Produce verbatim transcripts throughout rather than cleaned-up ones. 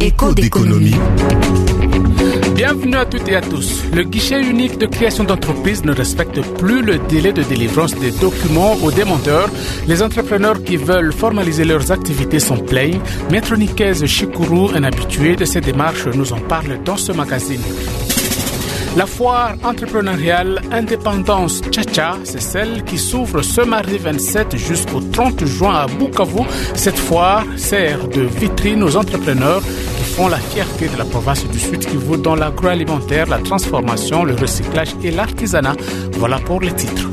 Écho d'économie. Bienvenue à toutes et à tous. Le guichet unique de création d'entreprise ne respecte plus le délai de délivrance des documents aux demandeurs. Les entrepreneurs qui veulent formaliser leurs activités sont pleins. Maître Nikez Chikuru, un habitué de ces démarches, nous en parle dans ce magazine. La foire entrepreneuriale Indépendance Tchatcha, c'est celle qui s'ouvre ce mardi vingt-sept jusqu'au trente juin à Bukavu. Cette foire sert de vitrine aux entrepreneurs qui font la fierté de la province du Sud Kivu dans l'agroalimentaire, la transformation, le recyclage et l'artisanat. Voilà pour les titres.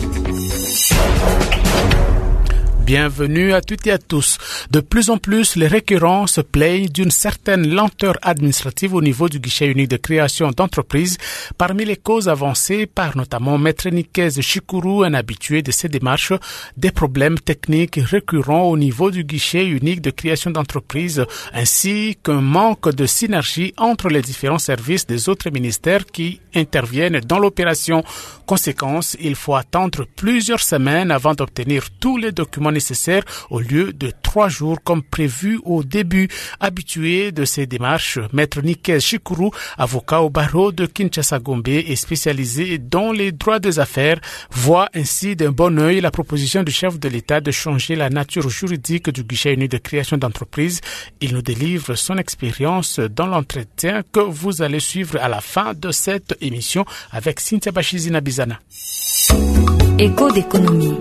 Bienvenue à toutes et à tous. De plus en plus, les récurrents se plaignent d'une certaine lenteur administrative au niveau du guichet unique de création d'entreprise. Parmi les causes avancées par notamment Maître Nikez Chikuru, un habitué de ces démarches, des problèmes techniques récurrents au niveau du guichet unique de création d'entreprise, ainsi qu'un manque de synergie entre les différents services des autres ministères qui interviennent dans l'opération. Conséquence, il faut attendre plusieurs semaines avant d'obtenir tous les documents nécessaires au lieu de trois jours comme prévu au début. Habitué de ces démarches, Maître Nikez Chikuru, avocat au barreau de Kinshasa-Gombe et spécialisé dans les droits des affaires, voit ainsi d'un bon œil la proposition du chef de l'État de changer la nature juridique du guichet unique de création d'entreprise. Il nous délivre son expérience dans l'entretien que vous allez suivre à la fin de cette émission avec Cynthia Bachizina-Bizana. Écho d'économie.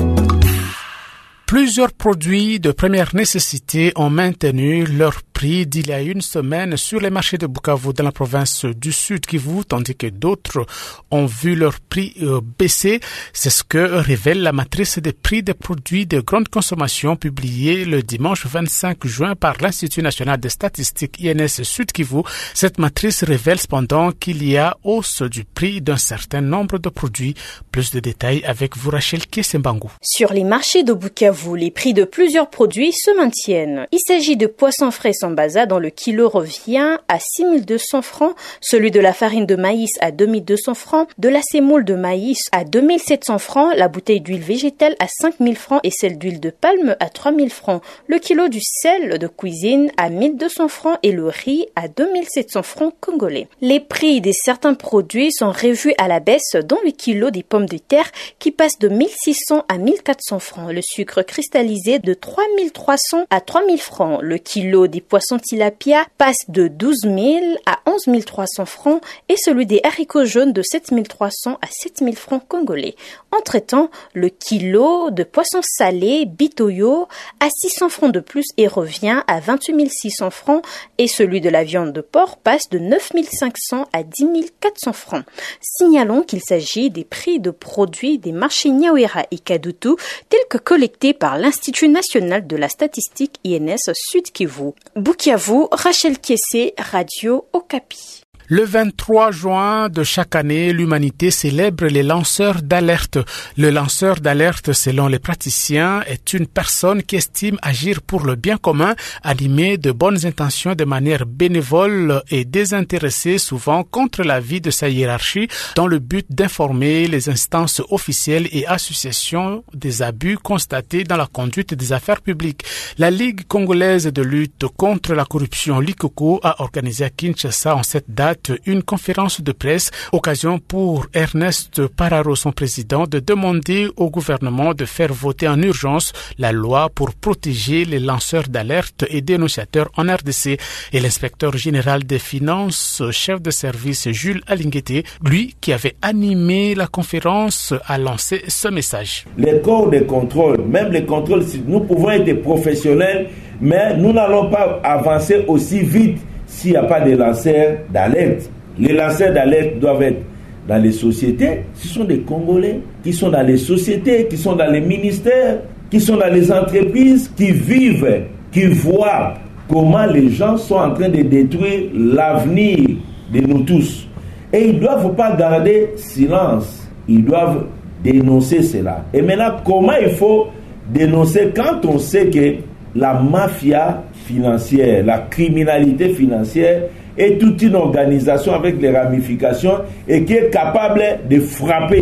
Plusieurs produits de première nécessité ont maintenu leur prix d'il y a une semaine sur les marchés de Bukavu dans la province du Sud Kivu, tandis que d'autres ont vu leur prix euh, baisser. C'est ce que révèle la matrice des prix des produits de grande consommation publiée le dimanche vingt-cinq juin par l'Institut national des statistiques I N S Sud Kivu. Cette matrice révèle cependant qu'il y a hausse du prix d'un certain nombre de produits. Plus de détails avec vous, Rachel Kiesembangu. Sur les marchés de Bukavu, les prix de plusieurs produits se maintiennent. Il s'agit de poissons frais Sambaza dont le kilo revient à six mille deux cents francs, celui de la farine de maïs à deux mille deux cents francs, de la semoule de maïs à deux mille sept cents francs, la bouteille d'huile végétale à cinq mille francs et celle d'huile de palme à trois mille francs, le kilo du sel de cuisine à mille deux cents francs et le riz à deux mille sept cents francs congolais. Les prix de certains produits sont revus à la baisse, dont le kilo des pommes de terre qui passe de mille six cents à mille quatre cents francs, le sucre cristallisé de trois mille trois cents à trois mille francs, le kilo des poissons tilapia passe de douze mille à onze mille trois cents francs et celui des haricots jaunes de sept mille trois cents à sept mille francs congolais. Entre-temps, le kilo de poissons salés bitoyo à six cents francs de plus et revient à vingt-huit mille six cents francs et celui de la viande de porc passe de neuf mille cinq cents à dix mille quatre cents francs. Signalons qu'il s'agit des prix de produits des marchés Nyawera et Kadutu tels que collectés par l'Institut national de la statistique I N S Sud Kivu. Bukavu, Rachel Kiessé, Radio Okapi. Le vingt-trois juin de chaque année, l'humanité célèbre les lanceurs d'alerte. Le lanceur d'alerte, selon les praticiens, est une personne qui estime agir pour le bien commun, animée de bonnes intentions de manière bénévole et désintéressée, souvent contre l'avis de sa hiérarchie, dans le but d'informer les instances officielles et associations des abus constatés dans la conduite des affaires publiques. La Ligue congolaise de lutte contre la corruption, Likoko, a organisé à Kinshasa en cette date une conférence de presse, occasion pour Ernest Pararo, son président, de demander au gouvernement de faire voter en urgence la loi pour protéger les lanceurs d'alerte et dénonciateurs en R D C. Et l'inspecteur général des finances, chef de service Jules Alinguete, lui qui avait animé la conférence, a lancé ce message. Les corps de contrôle, même les contrôles, nous pouvons être des professionnels, mais nous n'allons pas avancer aussi vite s'il n'y a pas de lanceurs d'alerte. Les lanceurs d'alerte doivent être dans les sociétés. Ce sont des Congolais qui sont dans les sociétés, qui sont dans les ministères, qui sont dans les entreprises, qui vivent, qui voient comment les gens sont en train de détruire l'avenir de nous tous. Et ils ne doivent pas garder silence. Ils doivent dénoncer cela. Et maintenant, comment il faut dénoncer quand on sait que la mafia financière, la criminalité financière est toute une organisation avec les ramifications et qui est capable de frapper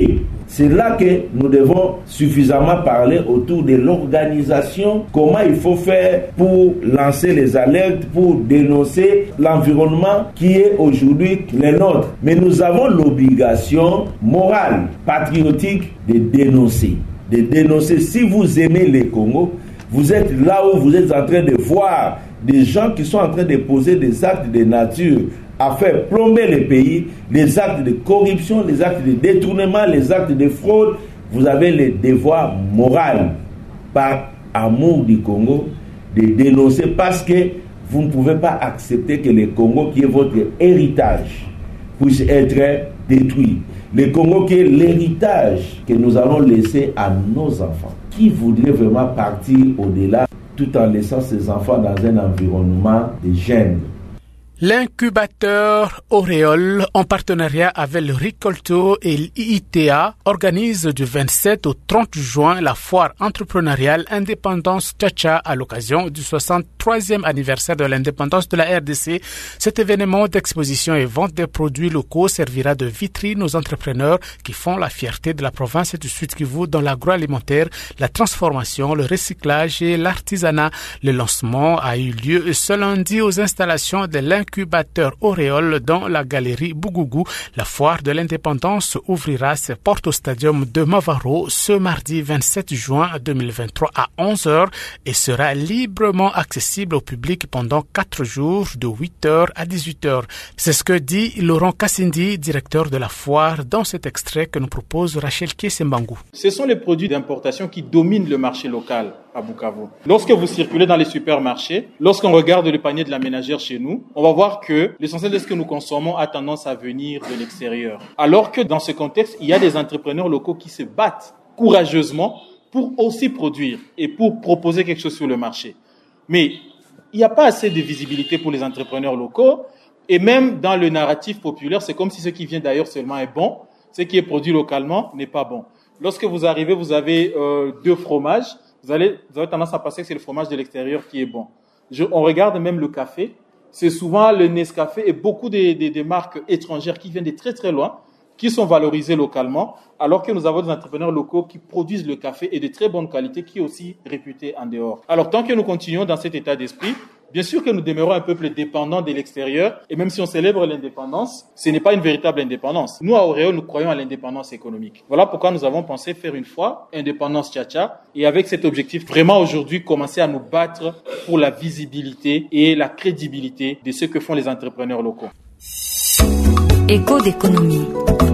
C'est là que nous devons suffisamment parler autour de l'organisation, comment il faut faire pour lancer les alertes, pour dénoncer l'environnement qui est aujourd'hui le nôtre. Mais nous avons l'obligation morale, patriotique de dénoncer. De dénoncer. Si vous aimez les Congo, vous êtes là où vous êtes en train de voir des gens qui sont en train de poser des actes de nature à faire plomber le pays, les actes de corruption, les actes de détournement, les actes de fraude. Vous avez le devoir moral, par amour du Congo, de dénoncer, parce que vous ne pouvez pas accepter que le Congo, qui est votre héritage, puisse être détruit. Le Congo qui est l'héritage que nous allons laisser à nos enfants. Qui voudrait vraiment partir au-delà tout en laissant ses enfants dans un environnement de gêne? L'incubateur Auréole, en partenariat avec le Ricolto et l'I I T A, organise du vingt-sept au trente juin la foire entrepreneuriale Indépendance Tcha-Tcha à l'occasion du soixante-troisième anniversaire de l'indépendance de la R D C. Cet événement d'exposition et vente des produits locaux servira de vitrine aux entrepreneurs qui font la fierté de la province du Sud-Kivu dans l'agroalimentaire, la transformation, le recyclage et l'artisanat. Le lancement a eu lieu ce lundi aux installations de l'incubateur Incubateur Auréole dans la galerie Bougougou. La foire de l'indépendance ouvrira ses portes au stadium de Mavaro ce mardi vingt-sept juin deux mille vingt-trois à onze heures et sera librement accessible au public pendant quatre jours de huit heures à dix-huit heures. C'est ce que dit Laurent Kassindi, directeur de la foire, dans cet extrait que nous propose Rachel Kiesembangou. Ce sont les produits d'importation qui dominent le marché local à Bukavu. Lorsque vous circulez dans les supermarchés, lorsqu'on regarde le panier de la ménagère chez nous, on va voir que l'essentiel de ce que nous consommons a tendance à venir de l'extérieur. Alors que dans ce contexte, il y a des entrepreneurs locaux qui se battent courageusement pour aussi produire et pour proposer quelque chose sur le marché. Mais il n'y a pas assez de visibilité pour les entrepreneurs locaux et même dans le narratif populaire, c'est comme si ce qui vient d'ailleurs seulement est bon, ce qui est produit localement n'est pas bon. Lorsque vous arrivez, vous avez euh, deux fromages, vous, allez, vous avez tendance à penser que c'est le fromage de l'extérieur qui est bon. Je, on regarde même le café, c'est souvent le Nescafé et beaucoup de, de, de marques étrangères qui viennent de très très loin, qui sont valorisées localement, alors que nous avons des entrepreneurs locaux qui produisent le café et de très bonne qualité, qui est aussi réputé en dehors. Alors tant que nous continuons dans cet état d'esprit, bien sûr que nous demeurons un peuple dépendant de l'extérieur, et même si on célèbre l'indépendance, ce n'est pas une véritable indépendance. Nous, à Auréole, nous croyons à l'indépendance économique. Voilà pourquoi nous avons pensé faire une fois Indépendance Tcha-Tcha, et avec cet objectif, vraiment aujourd'hui, commencer à nous battre pour la visibilité et la crédibilité de ce que font les entrepreneurs locaux. Écho d'économie.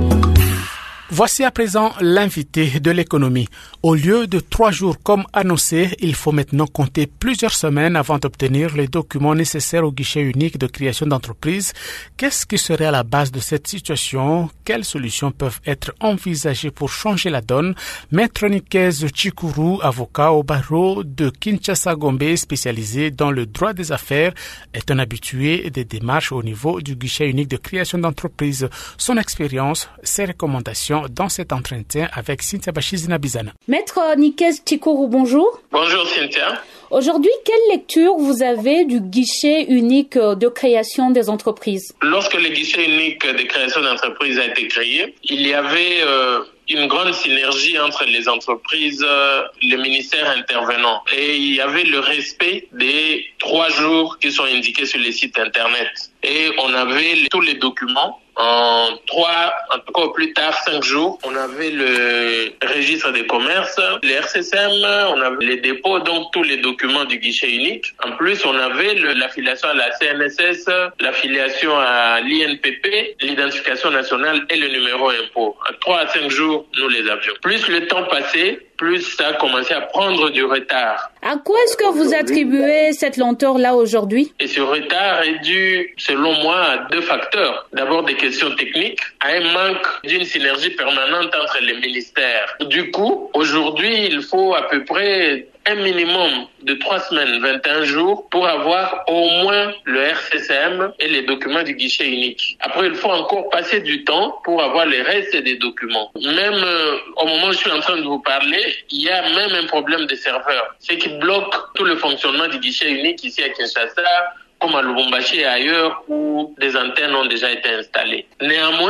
Voici à présent l'invité de l'économie. Au lieu de trois jours comme annoncé, il faut maintenant compter plusieurs semaines avant d'obtenir les documents nécessaires au guichet unique de création d'entreprise. Qu'est-ce qui serait à la base de cette situation? Quelles solutions peuvent être envisagées pour changer la donne? Maître Nikez Chikuru, avocat au barreau de Kinshasa-Gombe, spécialisé dans le droit des affaires, est un habitué des démarches au niveau du guichet unique de création d'entreprise. Son expérience, ses recommandations dans cet entretien avec Cynthia Bachizina-Bizana. Maître Nikez Chikuru, bonjour. Bonjour Cynthia. Aujourd'hui, quelle lecture vous avez du guichet unique de création des entreprises? Lorsque le guichet unique de création d'entreprises a été créé, il y avait euh, une grande synergie entre les entreprises, euh, les ministères intervenants. Et il y avait le respect des trois jours qui sont indiqués sur les sites Internet. Et on avait tous les documents. En trois, en tout cas au plus tard, cinq jours, on avait le registre des commerces, les R C C M, on avait les dépôts, donc tous les documents du guichet unique. En plus, on avait le, l'affiliation à la C N S S, l'affiliation à l'I N P P, l'identification nationale et le numéro impôt. En trois à cinq jours, nous les avions. Plus le temps passait, plus ça a commencé à prendre du retard. À quoi est-ce que vous attribuez cette lenteur-là aujourd'hui? Et ce retard est dû, selon moi, à deux facteurs. D'abord, des questions techniques, à un manque d'une synergie permanente entre les ministères. Du coup, aujourd'hui, il faut à peu près un minimum de trois semaines, vingt et un jours, pour avoir au moins le R C C M et les documents du guichet unique. Après, il faut encore passer du temps pour avoir les restes des documents. Même euh, au moment où je suis en train de vous parler, il y a même un problème de serveur. Ce qui bloque tout le fonctionnement du guichet unique ici à Kinshasa, comme à Lubumbashi et ailleurs, où des antennes ont déjà été installées. Néanmoins,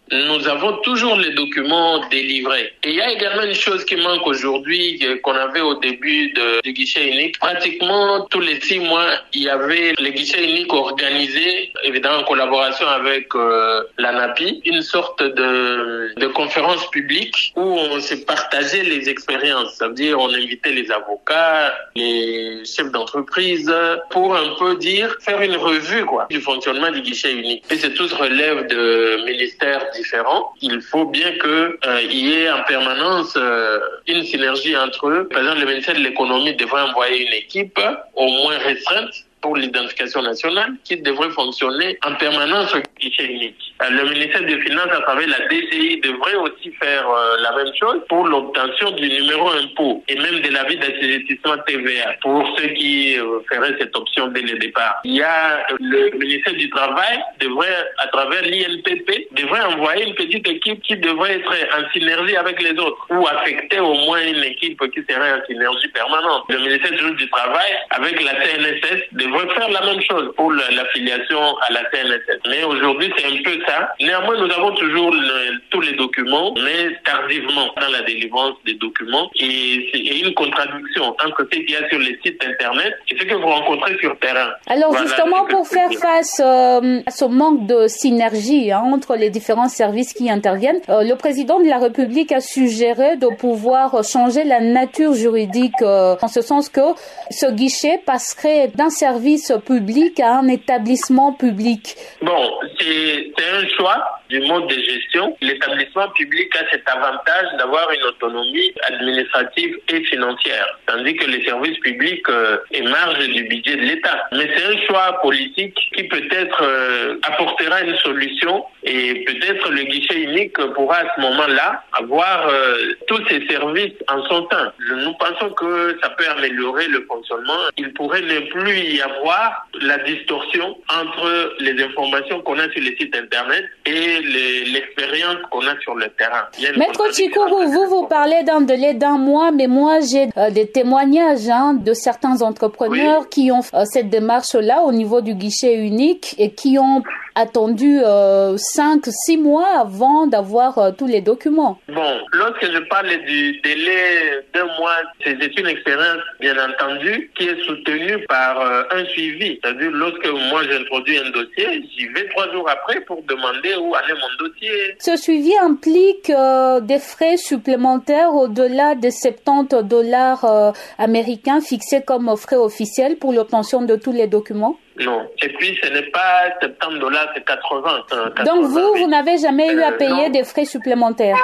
nous avons toujours les documents délivrés. Et il y a également une chose qui manque aujourd'hui, qu'on avait au début de, du guichet unique. Pratiquement tous les six mois, il y avait les guichets uniques organisés, évidemment en collaboration avec euh, l'ANAPI, une sorte de, de conférence publique où on se partageait les expériences. Ça veut dire on invitait les avocats, les chefs d'entreprise pour un peu dire, faire une revue quoi, du fonctionnement du guichet unique. Et c'est tous relève de ministères différents. Il faut bien que euh, il y ait en permanence euh, une synergie entre eux. Par exemple, le ministère de l'économie devrait envoyer une équipe au moins restreinte pour l'identification nationale qui devrait fonctionner en permanence au guichet unique. Le ministère des Finances, à travers la D G I, devrait aussi faire euh, la même chose pour l'obtention du numéro impôt et même de l'avis d'assujettissement T V A pour ceux qui euh, feraient cette option dès le départ. Il y a le ministère du Travail devrait, à travers l'I N P P, devrait envoyer une petite équipe qui devrait être en synergie avec les autres ou affecter au moins une équipe qui serait en synergie permanente. Le ministère du Travail, avec la C N S S, devrait faire la même chose pour l'affiliation à la C N S S. Mais aujourd'hui, c'est un peu ça. Néanmoins, nous avons toujours le, tous les documents, mais tardivement dans la délivrance des documents. Et c'est une contradiction entre ce qu'il y a sur les sites Internet et ce que vous rencontrez sur terrain. Alors voilà, justement, pour faire face euh, à ce manque de synergie hein, entre les différents services qui interviennent, euh, le président de la République a suggéré de pouvoir changer la nature juridique euh, en ce sens que ce guichet passerait d'un service public à un établissement public. Bon, c'est un choix du mode de gestion. L'établissement public a cet avantage d'avoir une autonomie administrative et financière, tandis que les services publics euh, émargent du budget de l'État. Mais c'est un choix politique qui peut-être euh, apportera une solution et peut-être le guichet unique pourra à ce moment-là avoir euh, tous ces services en son temps. Nous pensons que ça peut améliorer le fonctionnement. Il pourrait ne plus y avoir la distorsion entre les informations qu'on a sur les sites Internet et l'expérience qu'on a sur le terrain. Maître Chikuru, vous vous parlez d'un délai d'un mois, mais moi j'ai euh, des témoignages hein, de certains entrepreneurs oui. qui ont euh, cette démarche-là au niveau du guichet unique et qui ont attendu euh, cinq, six mois avant d'avoir euh, tous les documents. Bon, lorsque je parle du délai d'un mois, c'est une expérience, bien entendu, qui est soutenue par euh, un suivi. C'est-à-dire, lorsque moi j'introduis un dossier, j'y vais trois jours après pour demander où en est mon dossier. Ce suivi implique euh, des frais supplémentaires au-delà des soixante-dix dollars euh, américains fixés comme frais officiels pour l'obtention de tous les documents? Non. Et puis, ce n'est pas soixante-dix dollars, c'est quatre-vingts. quatre-vingts. Donc, vous, vous n'avez jamais euh, eu à payer non. des frais supplémentaires?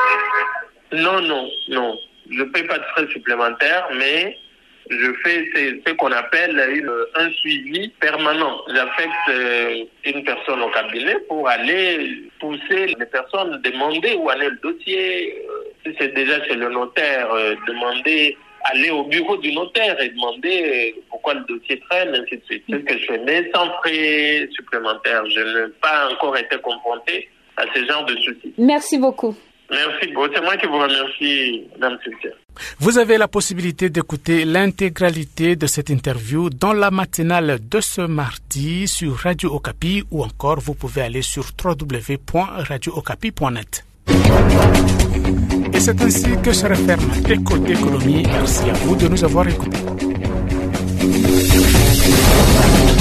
Non, non, non. Je ne paye pas de frais supplémentaires, mais je fais ce qu'on appelle une, un suivi permanent. J'affecte euh, une personne au cabinet pour aller pousser les personnes, demander où en est le dossier. Si c'est déjà chez le notaire, euh, demander... aller au bureau du notaire et demander pourquoi le dossier traîne, ainsi de suite. C'est ce que je fais, mais sans frais supplémentaires. Je n'ai pas encore été confronté à ce genre de soucis. Merci beaucoup. Merci beaucoup. C'est moi qui vous remercie, Madame Cynthia. Vous avez la possibilité d'écouter l'intégralité de cette interview dans la matinale de ce mardi sur Radio Okapi ou encore vous pouvez aller sur w w w point radio okapi point net. Et c'est ainsi que se referme Éco d'économie. Merci à vous de nous avoir écoutés.